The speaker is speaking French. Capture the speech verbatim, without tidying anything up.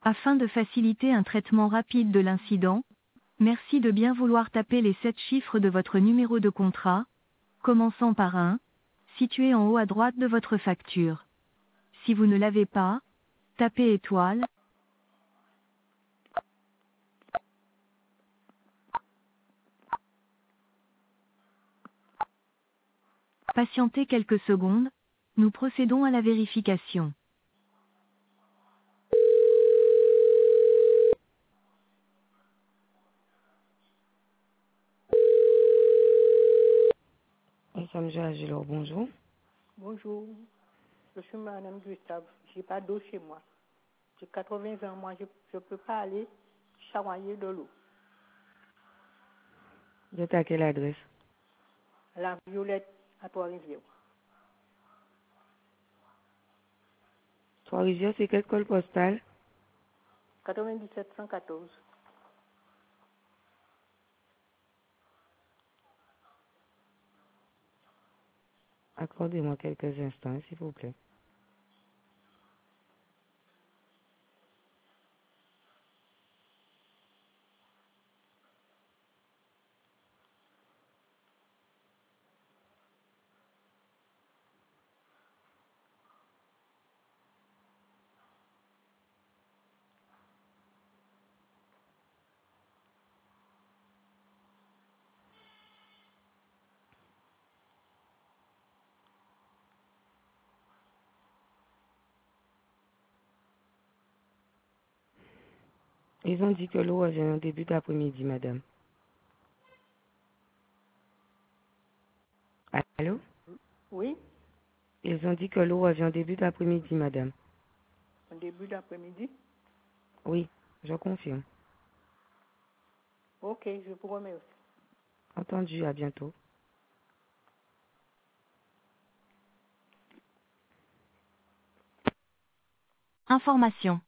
Afin de faciliter un traitement rapide de l'incident, merci de bien vouloir taper les sept chiffres de votre numéro de contrat, commençant par un, situé en haut à droite de votre facture. Si vous ne l'avez pas, tapez étoile. Patientez quelques secondes, nous procédons à la vérification. Samedi Agilor, bonjour. Bonjour, je suis Madame Gustave. J'ai pas d'eau chez moi. J'ai quatre-vingts ans, moi je ne peux pas aller charoyer de l'eau. Vous êtes à quelle adresse? La Violette à Trois-Rivières. Trois-Rivières, c'est quel code postal? quatre-vingt-dix-sept cent quatorze. Accordez-moi quelques instants, s'il vous plaît. Ils ont dit que l'eau revient en début d'après-midi, madame. Allô? Oui, Ils ont dit que l'eau revient en début d'après-midi, madame. au début d'après-midi. Oui, je confirme. Ok, je vous remercie. Entendu, à bientôt. Information.